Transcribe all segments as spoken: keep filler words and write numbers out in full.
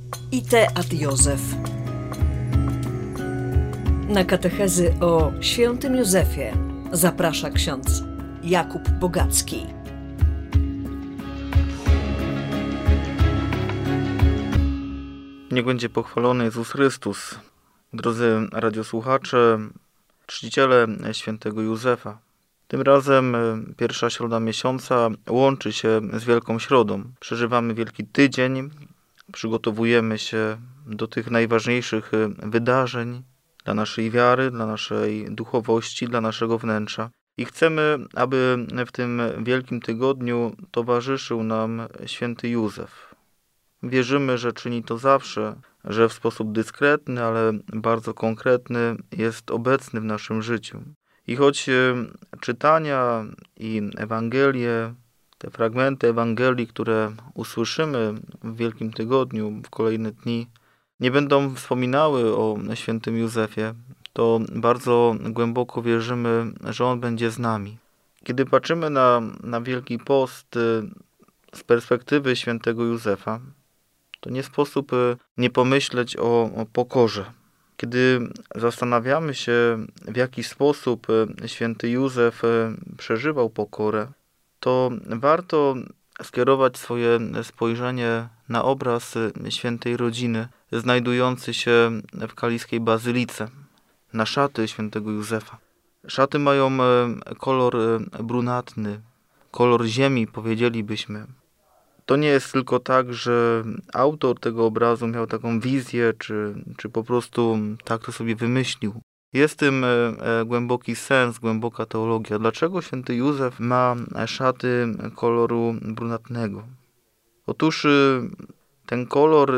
Ite ad Józef. Na katechezy o świętym Józefie zaprasza ksiądz Jakub Bogacki. Niech będzie pochwalony Jezus Chrystus. Drodzy radiosłuchacze, czciciele świętego Józefa. Tym razem pierwsza środa miesiąca łączy się z Wielką Środą. Przeżywamy Wielki Tydzień, przygotowujemy się do tych najważniejszych wydarzeń dla naszej wiary, dla naszej duchowości, dla naszego wnętrza. I chcemy, aby w tym Wielkim Tygodniu towarzyszył nam święty Józef. Wierzymy, że czyni to zawsze, że w sposób dyskretny, ale bardzo konkretny jest obecny w naszym życiu. I choć czytania i Ewangelie, te fragmenty Ewangelii, które usłyszymy w Wielkim Tygodniu, w kolejne dni, nie będą wspominały o świętym Józefie, to bardzo głęboko wierzymy, że On będzie z nami. Kiedy patrzymy na, na Wielki Post z perspektywy świętego Józefa, to nie sposób nie pomyśleć o, o pokorze. Kiedy zastanawiamy się, w jaki sposób święty Józef przeżywał pokorę, to warto skierować swoje spojrzenie na obraz świętej rodziny, znajdujący się w Kaliskiej Bazylice, na szaty świętego Józefa. Szaty mają kolor brunatny, kolor ziemi, powiedzielibyśmy. To nie jest tylko tak, że autor tego obrazu miał taką wizję, czy, czy po prostu tak to sobie wymyślił. Jest w tym głęboki sens, głęboka teologia. Dlaczego święty Józef ma szaty koloru brunatnego? Otóż ten kolor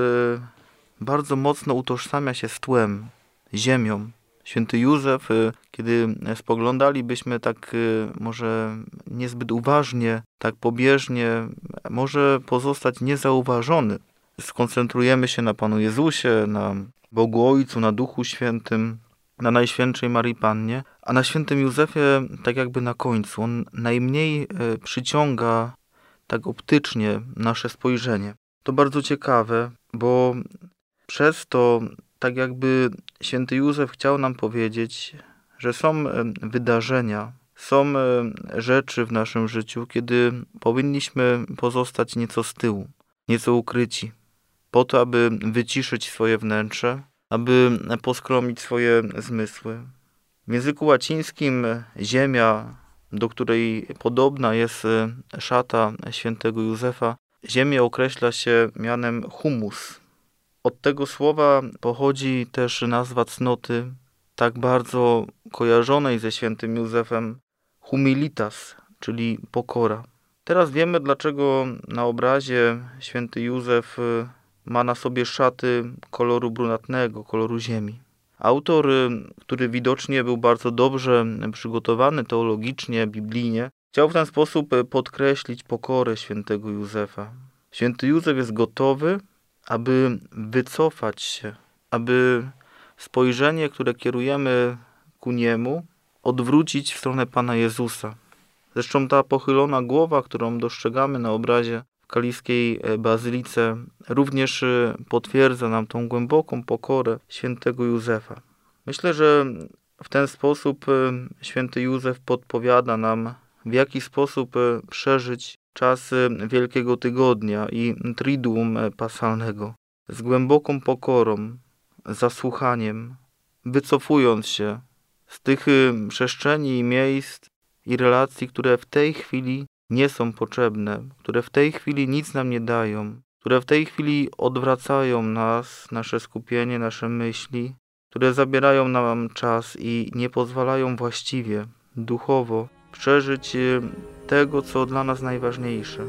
bardzo mocno utożsamia się z tłem, ziemią. Święty Józef, kiedy spoglądalibyśmy tak może niezbyt uważnie, tak pobieżnie, może pozostać niezauważony. Skoncentrujemy się na Panu Jezusie, na Bogu Ojcu, na Duchu Świętym, na Najświętszej Maryi Pannie, a na świętym Józefie tak jakby na końcu. On najmniej przyciąga tak optycznie nasze spojrzenie. To bardzo ciekawe, bo przez to tak jakby święty Józef chciał nam powiedzieć, że są wydarzenia, są rzeczy w naszym życiu, kiedy powinniśmy pozostać nieco z tyłu, nieco ukryci, po to, aby wyciszyć swoje wnętrze, aby poskromić swoje zmysły. W języku łacińskim ziemia, do której podobna jest szata świętego Józefa, ziemię określa się mianem humus. Od tego słowa pochodzi też nazwa cnoty, tak bardzo kojarzonej ze świętym Józefem, humilitas, czyli pokora. Teraz wiemy, dlaczego na obrazie święty Józef ma na sobie szaty koloru brunatnego, koloru ziemi. Autor, który widocznie był bardzo dobrze przygotowany teologicznie, biblijnie, chciał w ten sposób podkreślić pokorę świętego Józefa. Święty Józef jest gotowy, aby wycofać się, aby spojrzenie, które kierujemy ku Niemu, odwrócić w stronę Pana Jezusa. Zresztą ta pochylona głowa, którą dostrzegamy na obrazie w Kaliskiej Bazylice, również potwierdza nam tą głęboką pokorę świętego Józefa. Myślę, że w ten sposób święty Józef podpowiada nam, w jaki sposób przeżyć czas Wielkiego Tygodnia i Triduum Paschalnego. Z głęboką pokorą, zasłuchaniem, wycofując się z tych przestrzeni i miejsc i relacji, które w tej chwili nie są potrzebne, które w tej chwili nic nam nie dają, które w tej chwili odwracają nas, nasze skupienie, nasze myśli, które zabierają nam czas i nie pozwalają właściwie, duchowo przeżyć tego, co dla nas najważniejsze.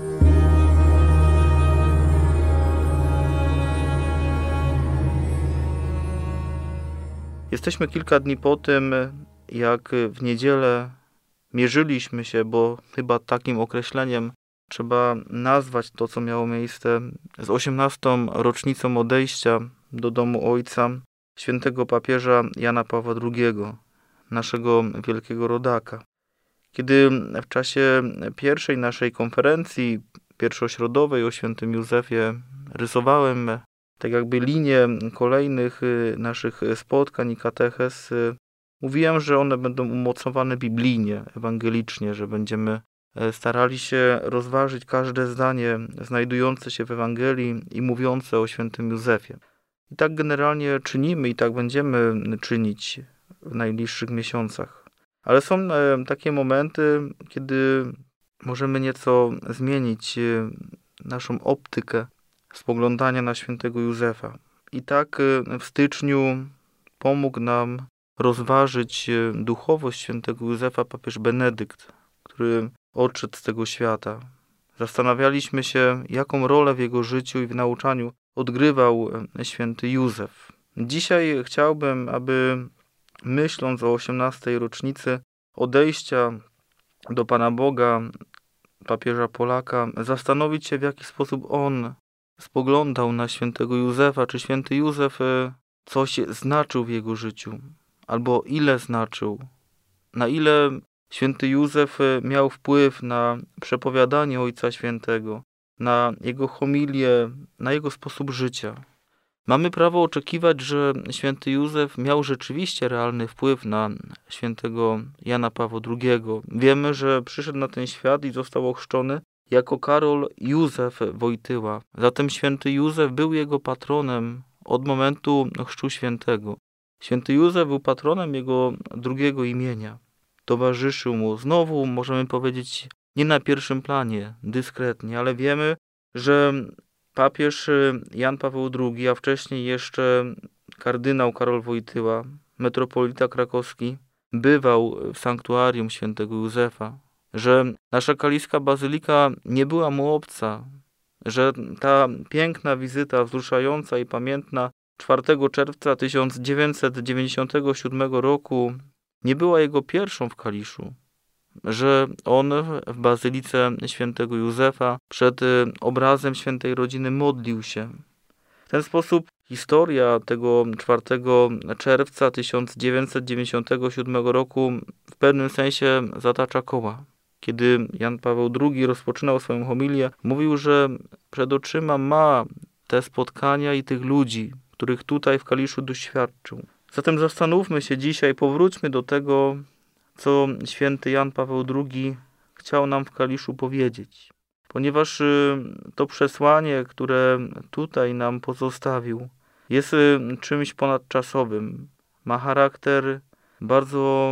Jesteśmy kilka dni po tym, jak w niedzielę mierzyliśmy się, bo chyba takim określeniem trzeba nazwać to, co miało miejsce z osiemnastą rocznicą odejścia do domu Ojca świętego papieża Jana Pawła drugiego, naszego wielkiego rodaka. Kiedy w czasie pierwszej naszej konferencji pierwszośrodowej o świętym Józefie rysowałem tak jakby linię kolejnych naszych spotkań i katechez. Mówiłem, że one będą umocowane biblijnie, ewangelicznie, że będziemy starali się rozważyć każde zdanie znajdujące się w Ewangelii i mówiące o świętym Józefie. I tak generalnie czynimy i tak będziemy czynić w najbliższych miesiącach. Ale są takie momenty, kiedy możemy nieco zmienić naszą optykę spoglądania na świętego Józefa. I tak w styczniu pomógł nam rozważyć duchowość świętego Józefa papież Benedykt, który odszedł z tego świata. Zastanawialiśmy się, jaką rolę w jego życiu i w nauczaniu odgrywał święty Józef. Dzisiaj chciałbym, aby myśląc o osiemnastej rocznicy odejścia do Pana Boga, papieża Polaka, zastanowić się, w jaki sposób on spoglądał na świętego Józefa, czy święty Józef coś znaczył w jego życiu, albo ile znaczył, na ile święty Józef miał wpływ na przepowiadanie Ojca Świętego, na jego homilię, na jego sposób życia. Mamy prawo oczekiwać, że święty Józef miał rzeczywiście realny wpływ na świętego Jana Pawła drugiego. Wiemy, że przyszedł na ten świat i został ochrzczony jako Karol Józef Wojtyła. Zatem święty Józef był jego patronem od momentu chrztu świętego. Święty Józef był patronem jego drugiego imienia. Towarzyszył mu znowu, możemy powiedzieć, nie na pierwszym planie, dyskretnie, ale wiemy, że papież Jan Paweł drugi, a wcześniej jeszcze kardynał Karol Wojtyła, metropolita krakowski, bywał w sanktuarium świętego Józefa, że nasza kaliska bazylika nie była mu obca, że ta piękna wizyta wzruszająca i pamiętna czwartego czerwca tysiąc dziewięćset dziewięćdziesiątego siódmego roku nie była jego pierwszą w Kaliszu, że on w bazylice świętego Józefa przed obrazem świętej rodziny modlił się. W ten sposób historia tego czwartego czerwca tysiąc dziewięćset dziewięćdziesiątego siódmego roku w pewnym sensie zatacza koła. Kiedy Jan Paweł drugi rozpoczynał swoją homilię, mówił, że przed oczyma ma te spotkania i tych ludzi, których tutaj w Kaliszu doświadczył. Zatem zastanówmy się dzisiaj, powróćmy do tego, co święty Jan Paweł drugi chciał nam w Kaliszu powiedzieć. Ponieważ to przesłanie, które tutaj nam pozostawił, jest czymś ponadczasowym. Ma charakter bardzo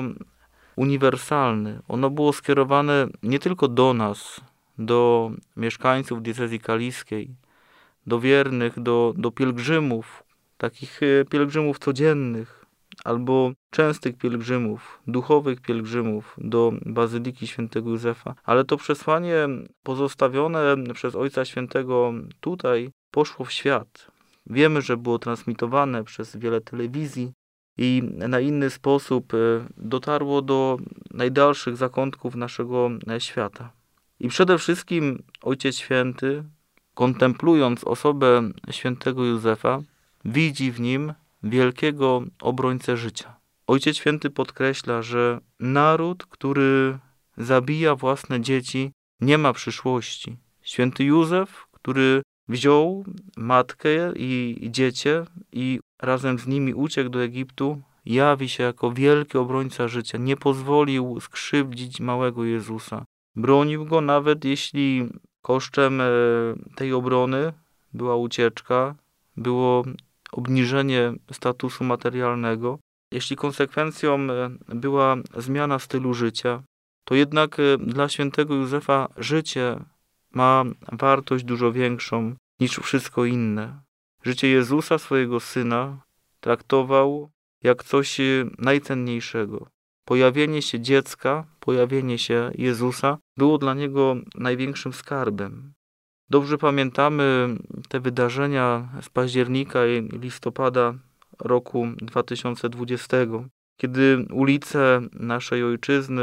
uniwersalny. Ono było skierowane nie tylko do nas, do mieszkańców diecezji kaliskiej, do wiernych, do, do pielgrzymów, takich pielgrzymów codziennych, albo częstych pielgrzymów, duchowych pielgrzymów do Bazyliki Świętego Józefa. Ale to przesłanie pozostawione przez Ojca Świętego tutaj poszło w świat. Wiemy, że było transmitowane przez wiele telewizji i na inny sposób dotarło do najdalszych zakątków naszego świata. I przede wszystkim Ojciec Święty, kontemplując osobę świętego Józefa, widzi w nim wielkiego obrońcę życia. Ojciec Święty podkreśla, że naród, który zabija własne dzieci, nie ma przyszłości. Święty Józef, który wziął matkę i dziecię i razem z nimi uciekł do Egiptu, jawi się jako wielki obrońca życia. Nie pozwolił skrzywdzić małego Jezusa. Bronił go, nawet jeśli kosztem tej obrony była ucieczka, było obniżenie statusu materialnego. Jeśli konsekwencją była zmiana stylu życia, to jednak dla świętego Józefa życie ma wartość dużo większą niż wszystko inne. Życie Jezusa, swojego Syna, traktował jak coś najcenniejszego. Pojawienie się dziecka, pojawienie się Jezusa było dla niego największym skarbem. Dobrze pamiętamy te wydarzenia z października i listopada roku dwa tysiące dwudziestego, kiedy ulice naszej ojczyzny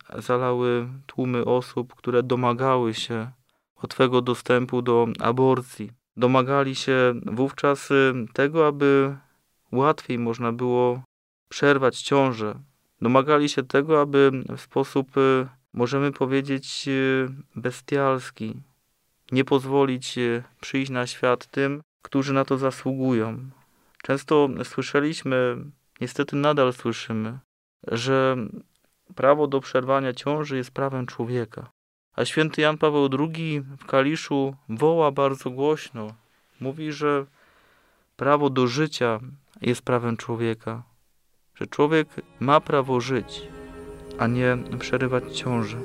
zalały tłumy osób, które domagały się łatwego dostępu do aborcji. Domagali się wówczas tego, aby łatwiej można było przerwać ciążę. Domagali się tego, aby w sposób, możemy powiedzieć, bestialski nie pozwolić przyjść na świat tym, którzy na to zasługują. Często słyszeliśmy, niestety nadal słyszymy, że prawo do przerwania ciąży jest prawem człowieka. A święty Jan Paweł drugi w Kaliszu woła bardzo głośno. Mówi, że prawo do życia jest prawem człowieka. Że człowiek ma prawo żyć, a nie przerywać ciąży.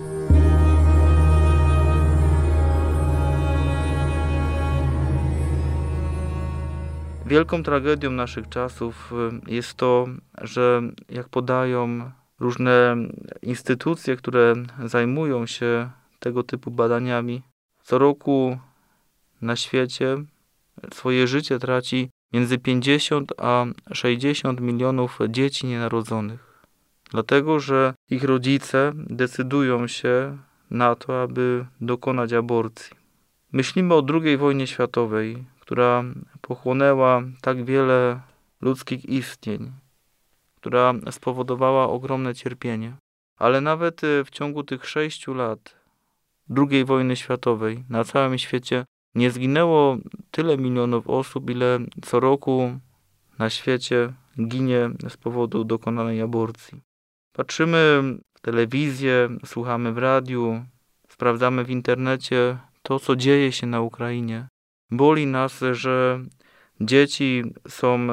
Wielką tragedią naszych czasów jest to, że jak podają różne instytucje, które zajmują się tego typu badaniami, co roku na świecie swoje życie traci między pięćdziesiąt a sześćdziesiąt milionów dzieci nienarodzonych. Dlatego, że ich rodzice decydują się na to, aby dokonać aborcji. Myślimy o drugiej wojnie światowej, która pochłonęła tak wiele ludzkich istnień, która spowodowała ogromne cierpienie. Ale nawet w ciągu tych sześciu lat drugiej wojny światowej na całym świecie nie zginęło tyle milionów osób, ile co roku na świecie ginie z powodu dokonanej aborcji. Patrzymy w telewizję, słuchamy w radiu, sprawdzamy w internecie to, co dzieje się na Ukrainie. Boli nas, że dzieci są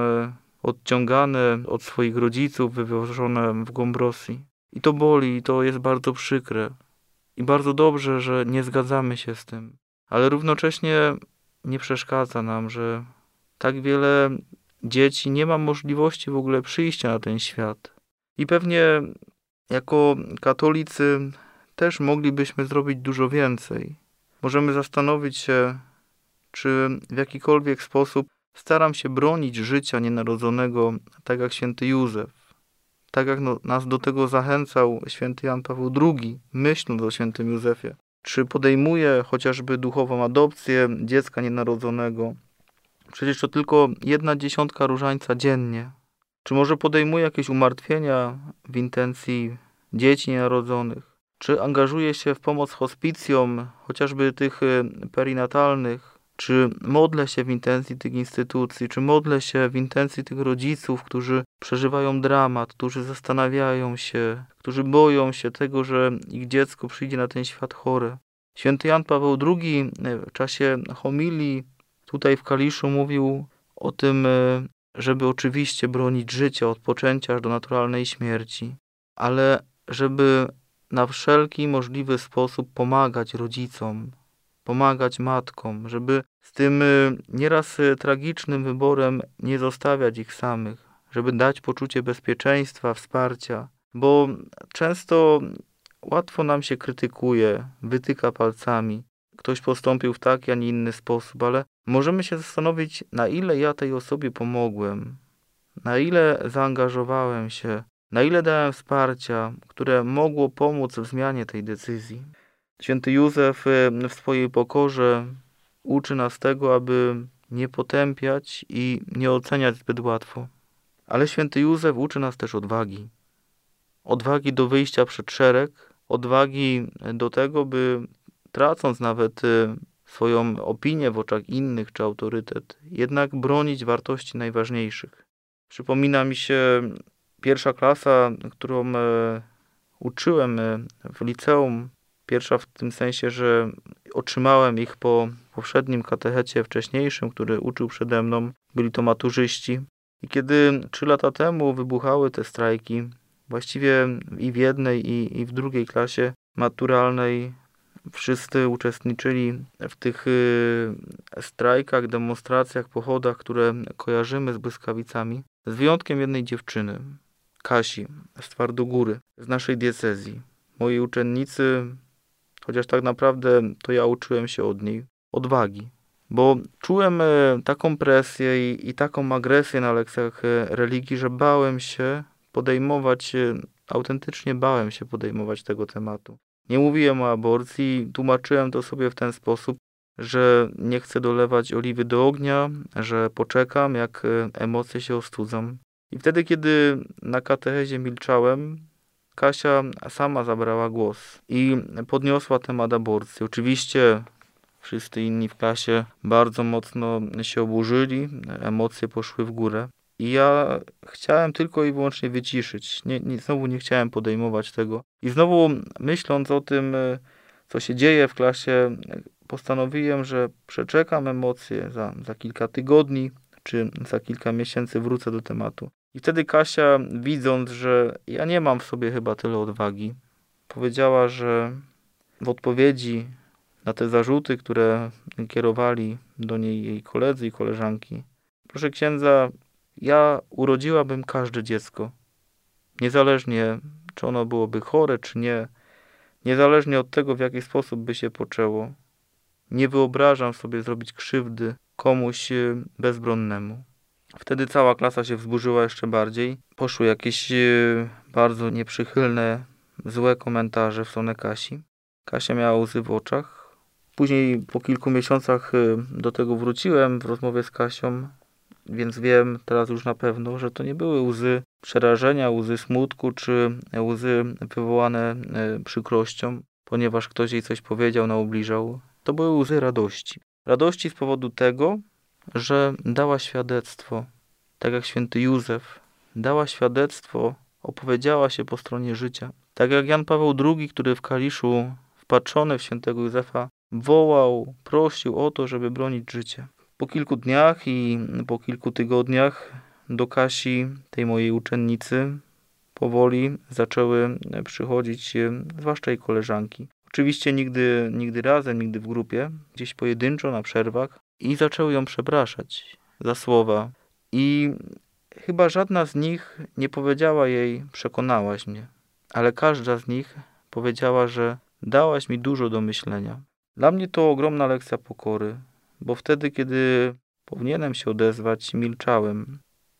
odciągane od swoich rodziców, wywożone w głąb Rosji. I to boli, i to jest bardzo przykre. I bardzo dobrze, że nie zgadzamy się z tym. Ale równocześnie nie przeszkadza nam, że tak wiele dzieci nie ma możliwości w ogóle przyjścia na ten świat. I pewnie jako katolicy też moglibyśmy zrobić dużo więcej. Możemy zastanowić się, czy w jakikolwiek sposób staram się bronić życia nienarodzonego, tak jak święty Józef. Tak jak no, nas do tego zachęcał święty Jan Paweł drugi, myśląc o świętym Józefie. Czy podejmuje chociażby duchową adopcję dziecka nienarodzonego? Przecież to tylko jedna dziesiątka różańca dziennie. Czy może podejmuje jakieś umartwienia w intencji dzieci nienarodzonych? Czy angażuje się w pomoc hospicjom, chociażby tych perinatalnych? Czy modlę się w intencji tych instytucji? Czy modlę się w intencji tych rodziców, którzy przeżywają dramat, którzy zastanawiają się, którzy boją się tego, że ich dziecko przyjdzie na ten świat chore? Święty Jan Paweł drugi w czasie homilii tutaj w Kaliszu mówił o tym, żeby oczywiście bronić życia od poczęcia aż do naturalnej śmierci, ale żeby na wszelki możliwy sposób pomagać rodzicom, pomagać matkom, żeby z tym nieraz tragicznym wyborem nie zostawiać ich samych, żeby dać poczucie bezpieczeństwa, wsparcia, bo często łatwo nam się krytykuje, wytyka palcami. Ktoś postąpił w taki, a nie inny sposób, ale możemy się zastanowić, na ile ja tej osobie pomogłem, na ile zaangażowałem się, na ile dałem wsparcia, które mogło pomóc w zmianie tej decyzji. Święty Józef w swojej pokorze uczy nas tego, aby nie potępiać i nie oceniać zbyt łatwo. Ale święty Józef uczy nas też odwagi. Odwagi do wyjścia przed szereg, odwagi do tego, by tracąc nawet swoją opinię w oczach innych czy autorytet, jednak bronić wartości najważniejszych. Przypomina mi się pierwsza klasa, którą uczyłem w liceum. Pierwsza w tym sensie, że otrzymałem ich po poprzednim katechecie wcześniejszym, który uczył przede mną. Byli to maturzyści. I kiedy trzy lata temu wybuchały te strajki, właściwie i w jednej, i, i w drugiej klasie maturalnej wszyscy uczestniczyli w tych y, strajkach, demonstracjach, pochodach, które kojarzymy z błyskawicami. Z wyjątkiem jednej dziewczyny, Kasi z Twardogóry, z naszej diecezji. Mojej uczennicy, chociaż tak naprawdę to ja uczyłem się od niej, odwagi. Bo czułem taką presję i, i taką agresję na lekcjach religii, że bałem się podejmować, autentycznie bałem się podejmować tego tematu. Nie mówiłem o aborcji, tłumaczyłem to sobie w ten sposób, że nie chcę dolewać oliwy do ognia, że poczekam, jak emocje się ostudzą. I wtedy, kiedy na katechezie milczałem, Kasia sama zabrała głos i podniosła temat aborcji. Oczywiście Wszyscy inni w klasie bardzo mocno się oburzyli, emocje poszły w górę. I ja chciałem tylko i wyłącznie wyciszyć. Nie, nie, znowu nie chciałem podejmować tego. I znowu myśląc o tym, co się dzieje w klasie, postanowiłem, że przeczekam emocje za, za kilka tygodni, czy za kilka miesięcy wrócę do tematu. I wtedy Kasia, widząc, że ja nie mam w sobie chyba tyle odwagi, powiedziała, że w odpowiedzi na te zarzuty, które kierowali do niej jej koledzy i koleżanki, proszę księdza, ja urodziłabym każde dziecko, niezależnie czy ono byłoby chore, czy nie, niezależnie od tego, w jaki sposób by się poczęło. Nie wyobrażam sobie zrobić krzywdy komuś bezbronnemu. Wtedy cała klasa się wzburzyła jeszcze bardziej. Poszły jakieś bardzo nieprzychylne, złe komentarze w stronę Kasi. Kasia miała łzy w oczach. Później po kilku miesiącach do tego wróciłem w rozmowie z Kasią, więc wiem teraz już na pewno, że to nie były łzy przerażenia, łzy smutku, czy łzy wywołane przykrością, ponieważ ktoś jej coś powiedział, naubliżał. To były łzy radości. Radości z powodu tego, że dała świadectwo, tak jak święty Józef, dała świadectwo, opowiedziała się po stronie życia. Tak jak Jan Paweł drugi, który w Kaliszu, wpatrzony w świętego Józefa, wołał, prosił o to, żeby bronić życie. Po kilku dniach i po kilku tygodniach do Kasi, tej mojej uczennicy, powoli zaczęły przychodzić, zwłaszcza jej koleżanki. Oczywiście nigdy, nigdy razem, nigdy w grupie, gdzieś pojedynczo, na przerwach. I zaczęły ją przepraszać za słowa. I chyba żadna z nich nie powiedziała jej, przekonałaś mnie. Ale każda z nich powiedziała, że dałaś mi dużo do myślenia. Dla mnie to ogromna lekcja pokory, bo wtedy, kiedy powinienem się odezwać, milczałem,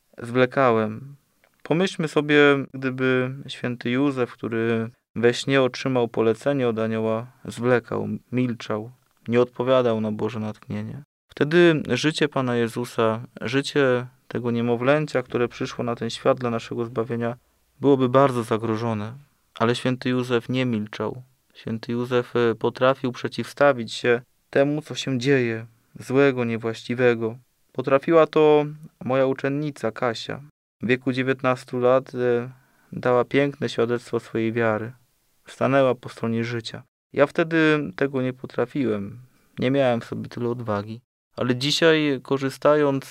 zwlekałem. Pomyślmy sobie, gdyby święty Józef, który we śnie otrzymał polecenie od anioła, zwlekał, milczał, nie odpowiadał na Boże natchnienie. Wtedy życie Pana Jezusa, życie tego niemowlęcia, które przyszło na ten świat dla naszego zbawienia, byłoby bardzo zagrożone. Ale święty Józef nie milczał. Święty Józef potrafił przeciwstawić się temu, co się dzieje, złego, niewłaściwego. Potrafiła to moja uczennica Kasia. W wieku dziewiętnastu lat dała piękne świadectwo swojej wiary. Stanęła po stronie życia. Ja wtedy tego nie potrafiłem. Nie miałem w sobie tyle odwagi. Ale dzisiaj, korzystając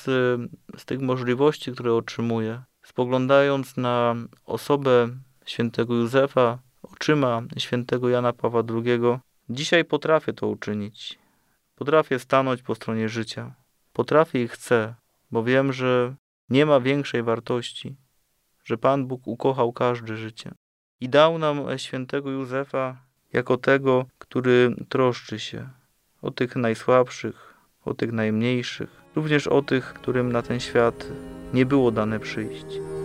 z tych możliwości, które otrzymuję, spoglądając na osobę świętego Józefa oczyma świętego Jana Pawła drugiego, dzisiaj potrafię to uczynić. Potrafię stanąć po stronie życia. Potrafię i chcę, bo wiem, że nie ma większej wartości, że Pan Bóg ukochał każde życie. I dał nam świętego Józefa jako tego, który troszczy się o tych najsłabszych, o tych najmniejszych, również o tych, którym na ten świat nie było dane przyjść.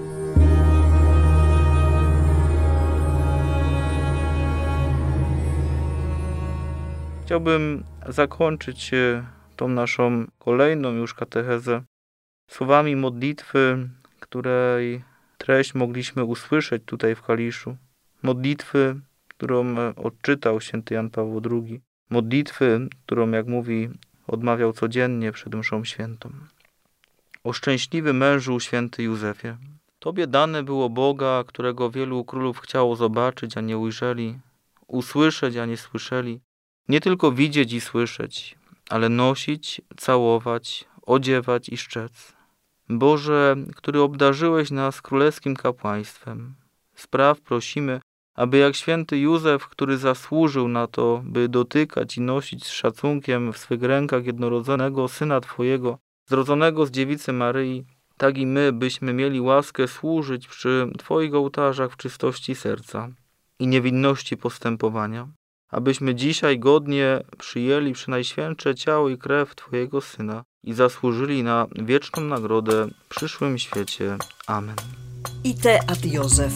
Chciałbym zakończyć tą naszą kolejną już katechezę słowami modlitwy, której treść mogliśmy usłyszeć tutaj w Kaliszu. Modlitwy, którą odczytał święty Jan Paweł drugi. Modlitwy, którą, jak mówi, odmawiał codziennie przed mszą świętą. O szczęśliwy mężu święty Józefie, Tobie dane było Boga, którego wielu królów chciało zobaczyć, a nie ujrzeli, usłyszeć, a nie słyszeli, nie tylko widzieć i słyszeć, ale nosić, całować, odziewać i szczec. Boże, który obdarzyłeś nas królewskim kapłaństwem, spraw prosimy, aby jak święty Józef, który zasłużył na to, by dotykać i nosić z szacunkiem w swych rękach jednorodzonego Syna Twojego, zrodzonego z dziewicy Maryi, tak i my byśmy mieli łaskę służyć przy Twoich ołtarzach w czystości serca i niewinności postępowania, abyśmy dzisiaj godnie przyjęli przynajświętsze ciało i krew Twojego Syna i zasłużyli na wieczną nagrodę w przyszłym świecie. Amen. Ite ad Józef.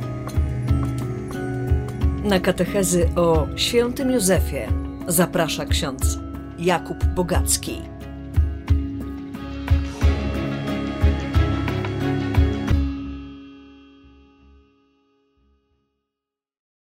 Na katechezy o świętym Józefie zaprasza ksiądz Jakub Bogacki.